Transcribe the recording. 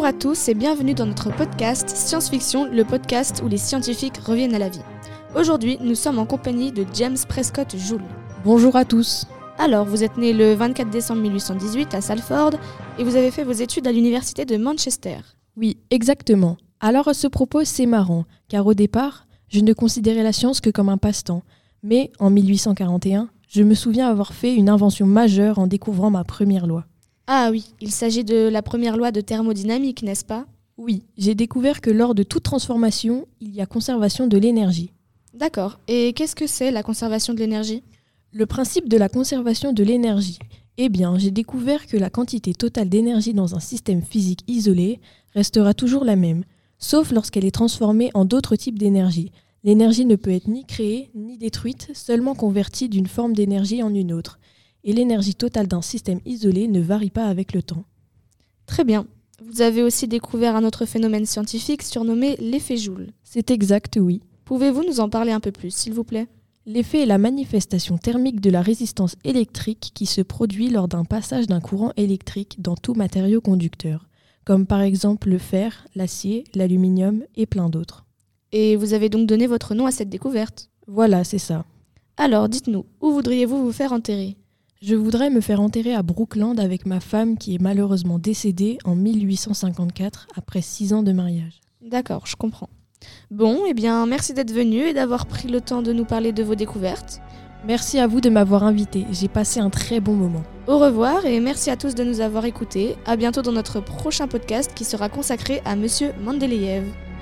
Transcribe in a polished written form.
Bonjour à tous et bienvenue dans notre podcast Science-Fiction, le podcast où les scientifiques reviennent à la vie. Aujourd'hui, nous sommes en compagnie de James Prescott Joule. Bonjour à tous. Alors, vous êtes né le 24 décembre 1818 à Salford et vous avez fait vos études à l'université de Manchester. Oui, exactement. Alors à ce propos, c'est marrant, car au départ, je ne considérais la science que comme un passe-temps. Mais en 1841, je me souviens avoir fait une invention majeure en découvrant ma première loi. Ah oui, il s'agit de la première loi de thermodynamique, n'est-ce pas ? Oui, j'ai découvert que lors de toute transformation, il y a conservation de l'énergie. D'accord. Et qu'est-ce que c'est la conservation de l'énergie ? Le principe de la conservation de l'énergie. Eh bien, j'ai découvert que la quantité totale d'énergie dans un système physique isolé restera toujours la même, sauf lorsqu'elle est transformée en d'autres types d'énergie. L'énergie ne peut être ni créée ni détruite, seulement convertie d'une forme d'énergie en une autre. Et l'énergie totale d'un système isolé ne varie pas avec le temps. Très bien. Vous avez aussi découvert un autre phénomène scientifique surnommé l'effet Joule. C'est exact, oui. Pouvez-vous nous en parler un peu plus, s'il vous plaît ? L'effet est la manifestation thermique de la résistance électrique qui se produit lors d'un passage d'un courant électrique dans tout matériau conducteur, comme par exemple le fer, l'acier, l'aluminium et plein d'autres. Et vous avez donc donné votre nom à cette découverte ? Voilà, c'est ça. Alors, dites-nous, où voudriez-vous vous faire enterrer ? Je voudrais me faire enterrer à Brookland avec ma femme qui est malheureusement décédée en 1854 après 6 ans de mariage. D'accord, je comprends. Bon, eh bien, merci d'être venu et d'avoir pris le temps de nous parler de vos découvertes. Merci à vous de m'avoir invité, j'ai passé un très bon moment. Au revoir et merci à tous de nous avoir écoutés. À bientôt dans notre prochain podcast qui sera consacré à Monsieur Mendeleïev.